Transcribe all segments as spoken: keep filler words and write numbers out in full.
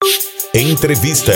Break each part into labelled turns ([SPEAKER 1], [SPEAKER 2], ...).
[SPEAKER 1] Entrevista.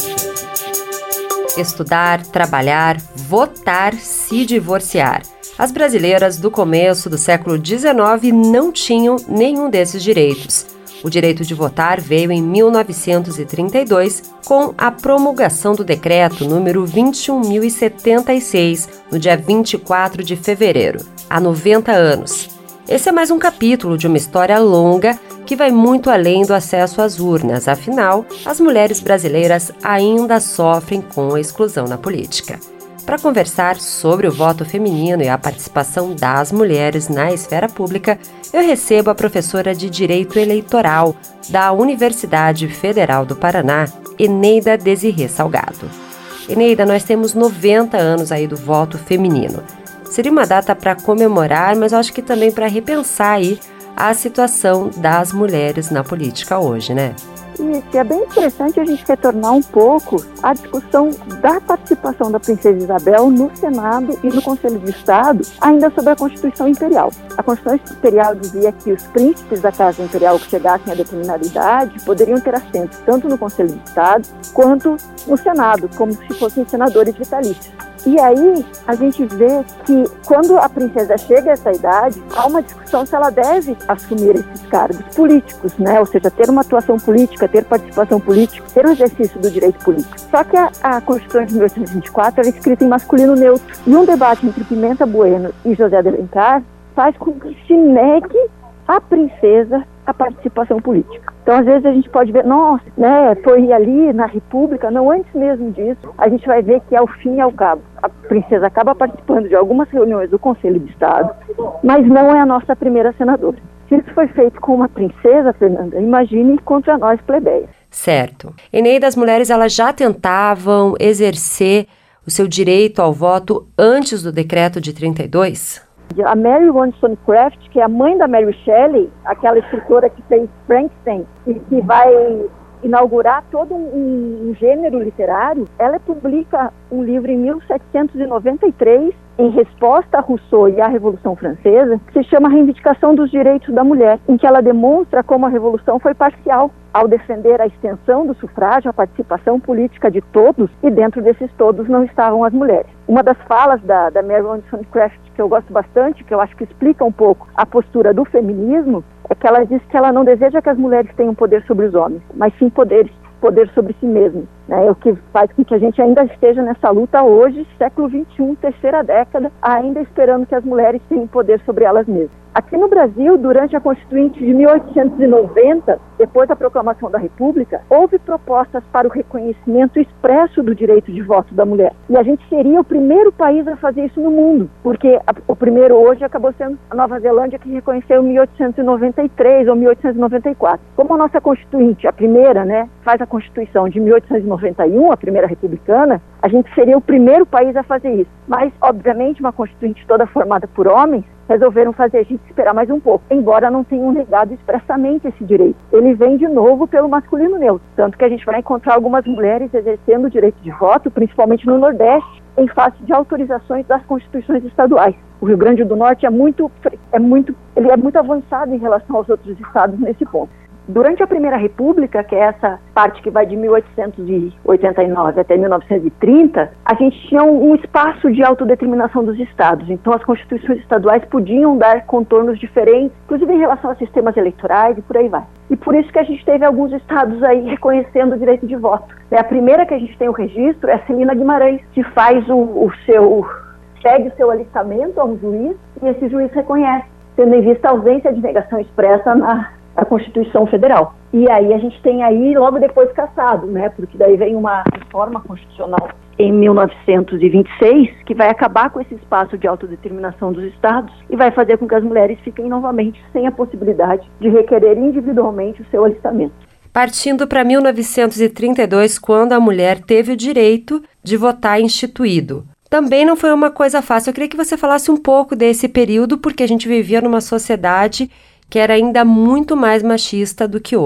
[SPEAKER 2] Estudar, trabalhar, votar, se divorciar. As brasileiras do começo do século dezenove não tinham nenhum desses direitos. O direito de votar veio em mil novecentos e trinta e dois com a promulgação do decreto número vinte e um mil e setenta e seis, no dia vinte e quatro de fevereiro, há noventa anos. Esse é mais um capítulo de uma história longa que vai muito além do acesso às urnas. Afinal, as mulheres brasileiras ainda sofrem com a exclusão na política. Para conversar sobre o voto feminino e a participação das mulheres na esfera pública, eu recebo a professora de Direito Eleitoral da Universidade Federal do Paraná, Eneida Desirê Salgado. Eneida, nós temos noventa anos aí do voto feminino. Seria uma data para comemorar, mas eu acho que também para repensar aí a situação das mulheres na política hoje, né?
[SPEAKER 3] Isso, é bem interessante a gente retornar um pouco à discussão da participação da Princesa Isabel no Senado e no Conselho de Estado, ainda sobre a Constituição Imperial. A Constituição Imperial dizia que os príncipes da Casa Imperial que chegassem a determinada idade poderiam ter assento tanto no Conselho de Estado quanto no Senado, como se fossem senadores vitalícios. E aí a gente vê que quando a princesa chega a essa idade, há uma discussão se ela deve assumir esses cargos políticos, né? Ou seja, ter uma atuação política, ter participação política, ter o exercício do direito político. Só que a, a Constituição de mil oitocentos e vinte e quatro era escrita em masculino neutro. E um debate entre Pimenta Bueno e José de Alencar faz com que se negue à princesa a participação política. Então, às vezes, a gente pode ver, nossa, né, foi ali na República, não, antes mesmo disso, a gente vai ver que, ao fim e ao cabo, a princesa acaba participando de algumas reuniões do Conselho de Estado, mas não é a nossa primeira senadora. Se isso foi feito com uma princesa, Fernanda, imagine contra nós, plebeias.
[SPEAKER 2] Certo. Eneida, as mulheres elas já tentavam exercer o seu direito ao voto antes do decreto de trinta e dois?
[SPEAKER 3] A Mary Wollstonecraft, que é a mãe da Mary Shelley, aquela escritora que fez Frankenstein e que vai inaugurar todo um, um gênero literário, ela publica um livro em mil setecentos e noventa e três, em resposta a Rousseau e à Revolução Francesa, que se chama Reivindicação dos Direitos da Mulher, em que ela demonstra como a Revolução foi parcial ao defender a extensão do sufrágio, a participação política de todos, e dentro desses todos não estavam as mulheres. Uma das falas da, da Mary Wollstonecraft, que eu gosto bastante, que eu acho que explica um pouco a postura do feminismo, é que ela diz que ela não deseja que as mulheres tenham poder sobre os homens, mas sim poder, poder sobre si mesmas. Né? É o que faz com que a gente ainda esteja nessa luta hoje, século vinte e um, terceira década, ainda esperando que as mulheres tenham poder sobre elas mesmas. Aqui no Brasil, durante a Constituinte de mil oitocentos e noventa, depois da proclamação da República, houve propostas para o reconhecimento expresso do direito de voto da mulher. E a gente seria o primeiro país a fazer isso no mundo, porque a, o primeiro hoje acabou sendo a Nova Zelândia, que reconheceu em mil oitocentos e noventa e três ou mil oitocentos e noventa e quatro. Como a nossa Constituinte, a primeira, né, faz a Constituição de mil oitocentos e noventa e um, a primeira republicana, a gente seria o primeiro país a fazer isso. Mas, obviamente, uma Constituinte toda formada por homens, resolveram fazer a gente esperar mais um pouco, embora não tenham negado expressamente esse direito. Ele vem de novo pelo masculino neutro, tanto que a gente vai encontrar algumas mulheres exercendo o direito de voto, principalmente no Nordeste, em face de autorizações das constituições estaduais. O Rio Grande do Norte é muito, é muito, ele é muito avançado em relação aos outros estados nesse ponto. Durante a Primeira República, que é essa parte que vai de mil oitocentos e oitenta e nove até mil novecentos e trinta, a gente tinha um espaço de autodeterminação dos estados. Então, as constituições estaduais podiam dar contornos diferentes, inclusive em relação a sistemas eleitorais e por aí vai. E por isso que a gente teve alguns estados aí reconhecendo o direito de voto. A primeira que a gente tem o registro é a Celina Guimarães, que faz o, o seu, segue o seu alistamento a um juiz e esse juiz reconhece, tendo em vista a ausência de negação expressa na a Constituição Federal. E aí a gente tem aí, logo depois, cassado, né? Porque daí vem uma reforma constitucional em mil novecentos e vinte e seis, que vai acabar com esse espaço de autodeterminação dos estados e vai fazer com que as mulheres fiquem novamente sem a possibilidade de requerer individualmente o seu alistamento.
[SPEAKER 2] Partindo para mil novecentos e trinta e dois, quando a mulher teve o direito de votar instituído. Também não foi uma coisa fácil. Eu queria que você falasse um pouco desse período, porque a gente vivia numa sociedade que era ainda muito mais machista do que hoje.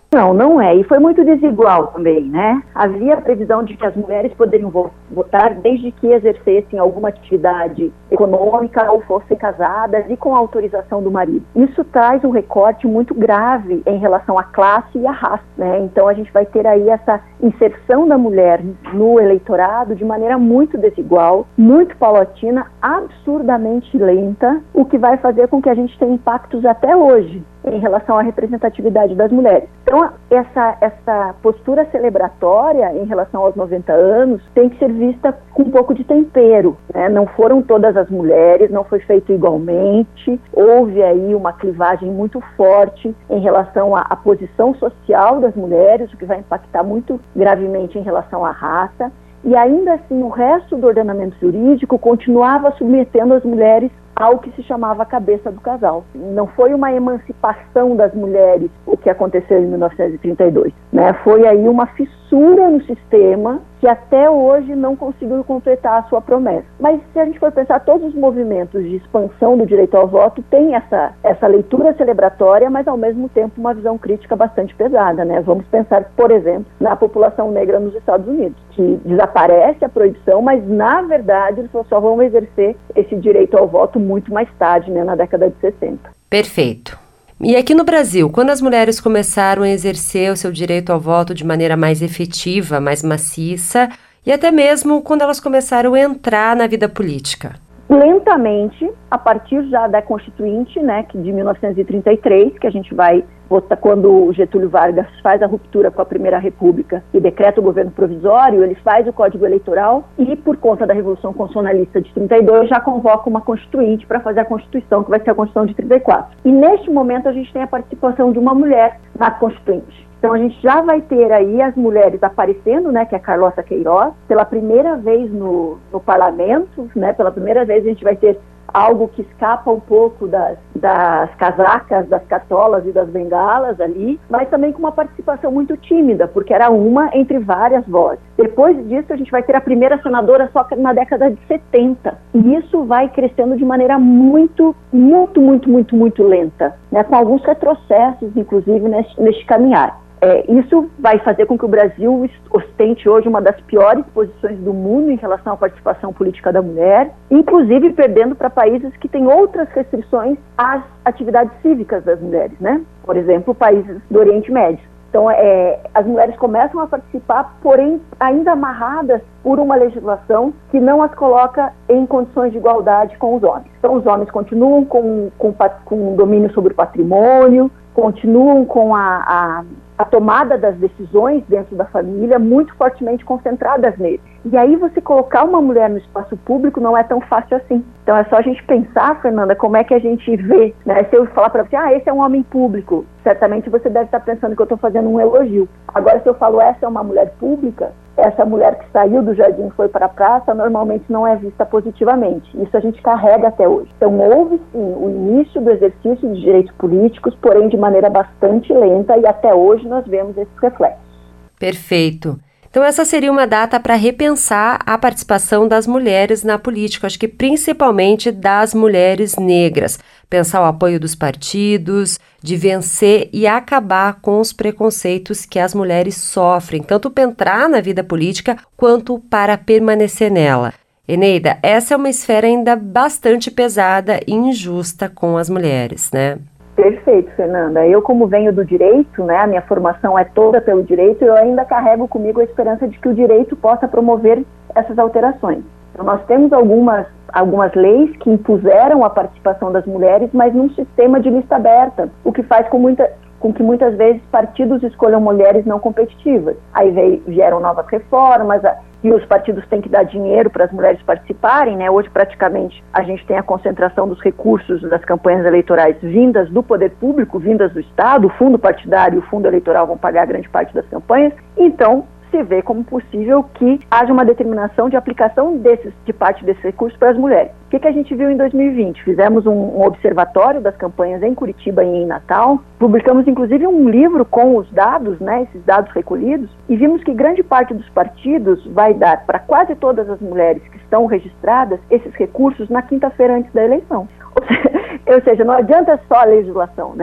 [SPEAKER 3] Não, não é. E foi muito desigual também, né? Havia a previsão de que as mulheres poderiam votar desde que exercessem alguma atividade econômica ou fossem casadas e com a autorização do marido. Isso traz um recorte muito grave em relação à classe e à raça, né? Então a gente vai ter aí essa inserção da mulher no eleitorado de maneira muito desigual, muito paulatina, absurdamente lenta, o que vai fazer com que a gente tenha impactos até hoje em relação à representatividade das mulheres. Então, essa, essa postura celebratória em relação aos noventa anos tem que ser vista com um pouco de tempero, né? Não foram todas as mulheres, não foi feito igualmente, houve aí uma clivagem muito forte em relação à, à posição social das mulheres, o que vai impactar muito gravemente em relação à raça, e ainda assim o resto do ordenamento jurídico continuava submetendo as mulheres ao que se chamava a cabeça do casal. Não foi uma emancipação das mulheres o que aconteceu em mil novecentos e trinta e dois, né? Foi aí uma fissura no sistema que até hoje não conseguiu completar a sua promessa. Mas se a gente for pensar, todos os movimentos de expansão do direito ao voto têm essa, essa leitura celebratória, mas ao mesmo tempo uma visão crítica bastante pesada, né? Vamos pensar, por exemplo, na população negra nos Estados Unidos, que desaparece a proibição, mas na verdade eles só vão exercer esse direito ao voto muito mais tarde, né, na década de sessenta.
[SPEAKER 2] Perfeito. E aqui no Brasil, quando as mulheres começaram a exercer o seu direito ao voto de maneira mais efetiva, mais maciça, e até mesmo quando elas começaram a entrar na vida política?
[SPEAKER 3] Lentamente, a partir já da Constituinte, né, que de mil novecentos e trinta e três, que a gente vai votar quando o Getúlio Vargas faz a ruptura com a Primeira República e decreta o governo provisório, ele faz o Código Eleitoral e, por conta da Revolução Constitucionalista de trinta e dois, já convoca uma Constituinte para fazer a Constituição, que vai ser a Constituição de trinta e quatro. E neste momento a gente tem a participação de uma mulher na Constituinte. Então a gente já vai ter aí as mulheres aparecendo, né, que é a Carlota Queiroz, pela primeira vez no, no parlamento, né, pela primeira vez a gente vai ter algo que escapa um pouco das, das casacas, das cartolas e das bengalas ali, mas também com uma participação muito tímida, porque era uma entre várias vozes. Depois disso, a gente vai ter a primeira senadora só na década de setenta. E isso vai crescendo de maneira muito, muito, muito, muito, muito lenta, né, com alguns retrocessos, inclusive, neste, neste caminhar. É, isso vai fazer com que o Brasil ostente hoje uma das piores posições do mundo em relação à participação política da mulher, inclusive perdendo para países que têm outras restrições às atividades cívicas das mulheres, né? Por exemplo, países do Oriente Médio. Então, é, as mulheres começam a participar, porém ainda amarradas por uma legislação que não as coloca em condições de igualdade com os homens. Então, os homens continuam com, com, com domínio sobre o patrimônio, continuam com a, a, a tomada das decisões dentro da família muito fortemente concentradas nele. E aí você colocar uma mulher no espaço público não é tão fácil assim. Então é só a gente pensar, Fernanda, como é que a gente vê, né? Se eu falar para você, ah, esse é um homem público, certamente você deve estar pensando que eu estou fazendo um elogio. Agora, se eu falo, essa é uma mulher pública, essa mulher que saiu do jardim e foi para a praça, normalmente não é vista positivamente. Isso a gente carrega até hoje. Então houve sim o início do exercício de direitos políticos, porém de maneira bastante lenta, e até hoje nós vemos esses reflexos.
[SPEAKER 2] Perfeito. Então essa seria uma data para repensar a participação das mulheres na política, acho que principalmente das mulheres negras. Pensar o apoio dos partidos, de vencer e acabar com os preconceitos que as mulheres sofrem, tanto para entrar na vida política quanto para permanecer nela. Eneida, essa é uma esfera ainda bastante pesada e injusta com as mulheres, né?
[SPEAKER 3] Perfeito, Fernanda. Eu, como venho do direito, né, a minha formação é toda pelo direito, eu ainda carrego comigo a esperança de que o direito possa promover essas alterações. Então, nós temos algumas, algumas leis que impuseram a participação das mulheres, mas num sistema de lista aberta, o que faz com, muita, com que muitas vezes partidos escolham mulheres não competitivas. Aí veio, vieram novas reformas, a, e os partidos têm que dar dinheiro para as mulheres participarem, né? Hoje, praticamente, a gente tem a concentração dos recursos das campanhas eleitorais vindas do poder público, vindas do Estado, o fundo partidário e o fundo eleitoral vão pagar grande parte das campanhas. Então, se vê como possível que haja uma determinação de aplicação desses, de parte desses recursos para as mulheres. O que, que a gente viu em dois mil e vinte? Fizemos um, um observatório das campanhas em Curitiba e em Natal, publicamos inclusive um livro com os dados, né, esses dados recolhidos, e vimos que grande parte dos partidos vai dar para quase todas as mulheres que estão registradas esses recursos na quinta-feira antes da eleição. Ou seja, ou seja, não adianta só a legislação, né?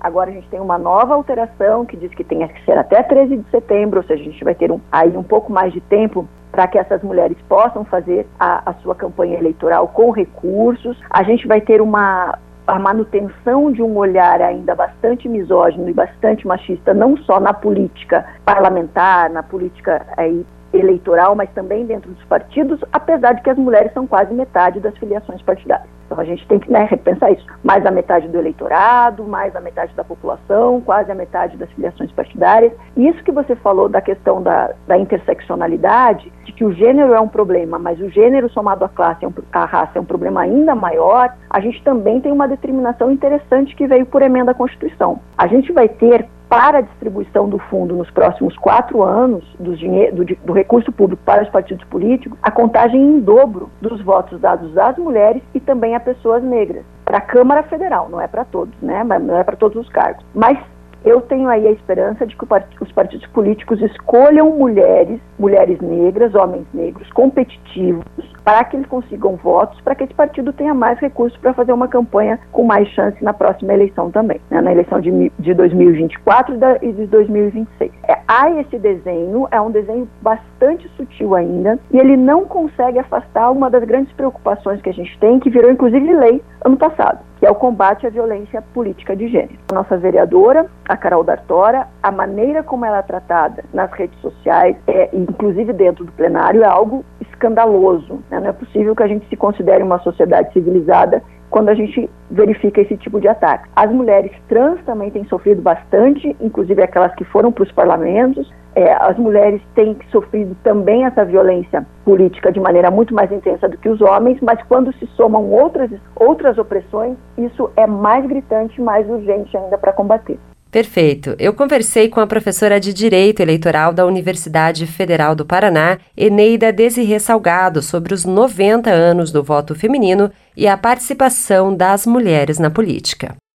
[SPEAKER 3] Agora a gente tem uma nova alteração que diz que tem que ser até treze de setembro, ou seja, a gente vai ter um, aí um pouco mais de tempo para que essas mulheres possam fazer a, a sua campanha eleitoral com recursos. A gente vai ter uma a manutenção de um olhar ainda bastante misógino e bastante machista, não só na política parlamentar, na política aí, eleitoral, mas também dentro dos partidos, apesar de que as mulheres são quase metade das filiações partidárias. Então a gente tem que, né, repensar isso. Mais a metade do eleitorado, mais a metade da população, quase a metade das filiações partidárias. E isso que você falou da questão da, da interseccionalidade, de que o gênero é um problema, mas o gênero somado à classe, é um, à raça, é um problema ainda maior, a gente também tem uma determinação interessante que veio por emenda à Constituição. A gente vai ter, para a distribuição do fundo nos próximos quatro anos, do, dinheiro, do, do recurso público para os partidos políticos, a contagem em dobro dos votos dados às mulheres e também a pessoas negras. Para a Câmara Federal, não é para todos, né? Não é para todos os cargos. Mas eu tenho aí a esperança de que os partidos políticos escolham mulheres, mulheres negras, homens negros, competitivos, para que eles consigam votos, para que esse partido tenha mais recursos para fazer uma campanha com mais chance na próxima eleição também, né? Na eleição de, de dois mil e vinte e quatro e de dois mil e vinte e seis. É, há esse desenho, é um desenho bastante sutil ainda, e ele não consegue afastar uma das grandes preocupações que a gente tem, que virou inclusive lei ano passado, que é o combate à violência política de gênero. A nossa vereadora, a Carol D'Artora, a maneira como ela é tratada nas redes sociais, é, inclusive dentro do plenário, é algo escandaloso, né? Não é possível que a gente se considere uma sociedade civilizada quando a gente verifica esse tipo de ataque. As mulheres trans também têm sofrido bastante, inclusive aquelas que foram para os parlamentos. É, as mulheres têm sofrido também essa violência política de maneira muito mais intensa do que os homens, mas quando se somam outras, outras opressões, isso é mais gritante, mais urgente ainda para combater.
[SPEAKER 2] Perfeito. Eu conversei com a professora de Direito Eleitoral da Universidade Federal do Paraná, Eneida Desirê Salgado, sobre os noventa anos do voto feminino e a participação das mulheres na política.